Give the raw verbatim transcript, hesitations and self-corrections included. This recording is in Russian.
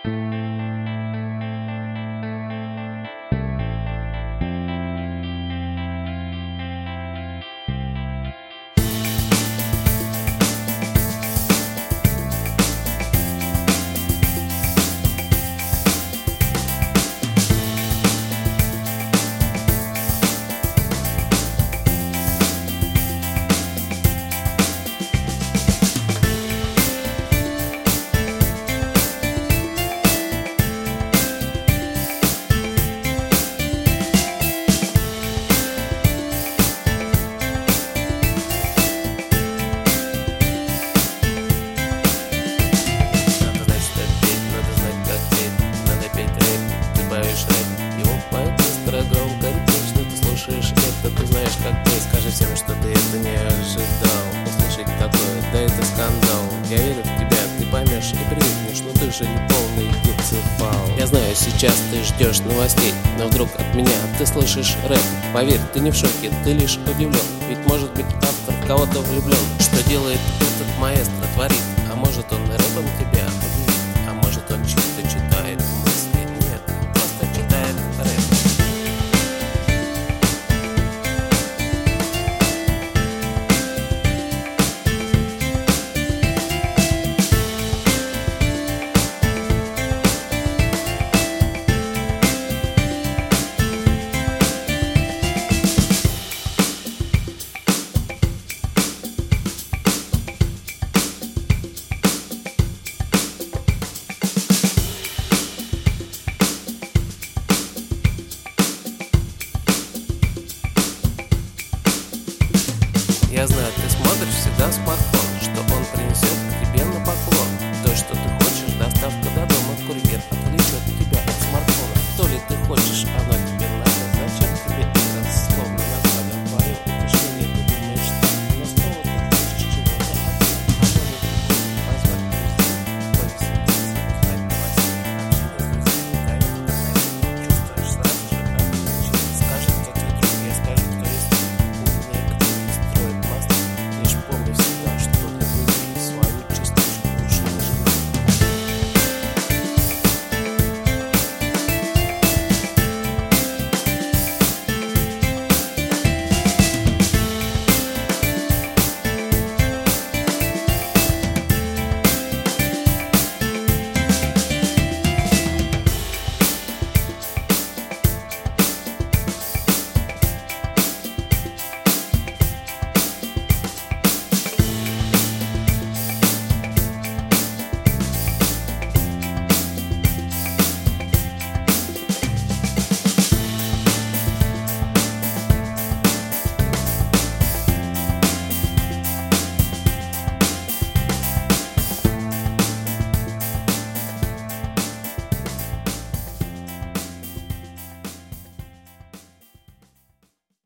Ты знаешь, как ты, скажи всем, что ты это не ожидал. Услышать такое, да это скандал. Я верю в тебя, ты поймешь и привыкнешь, но ты же не полный децибал. Я знаю, сейчас ты ждешь новостей, но вдруг от меня ты слышишь рэп. Поверь, ты не в шоке, ты лишь удивлен. Ведь может быть автор в кого-то влюблен. Что делает этот маэстро, творит? А может он рэпом тебя удивит? А может он чисто читает мысли? Нет, просто читает рэп. Я знаю, ты смотришь всегда смартфон, что он принесет